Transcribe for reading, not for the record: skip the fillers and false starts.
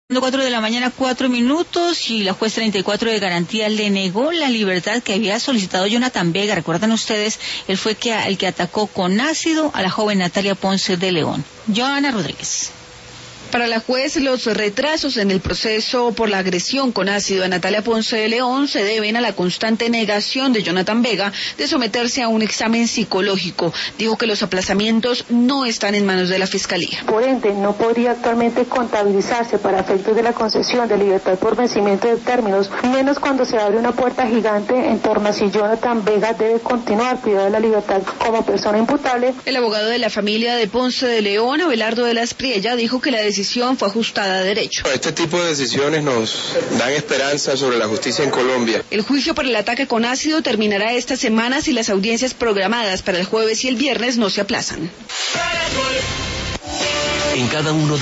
4 de la mañana, 4 minutos, y la juez 34 de garantía le negó la libertad que había solicitado Jonathan Vega. Recuerdan ustedes, él fue el que atacó con ácido a la joven Natalia Ponce de León. Joana Rodríguez. Para la juez, los retrasos en el proceso por la agresión con ácido a Natalia Ponce de León se deben a la constante negación de Jonathan Vega de someterse a un examen psicológico. Dijo que los aplazamientos no están en manos de la Fiscalía. Por ende, no podría actualmente contabilizarse para efectos de la concesión de libertad por vencimiento de términos, menos cuando se abre una puerta gigante en torno a si Jonathan Vega debe continuar privado de la libertad como persona imputable. El abogado de la familia de Ponce de León, Abelardo de la Espriella, dijo que la decisión fue ajustada a derecho. Este tipo de decisiones nos dan esperanza sobre la justicia en Colombia. El juicio por el ataque con ácido terminará esta semana si las audiencias programadas para el jueves y el viernes no se aplazan. En cada uno de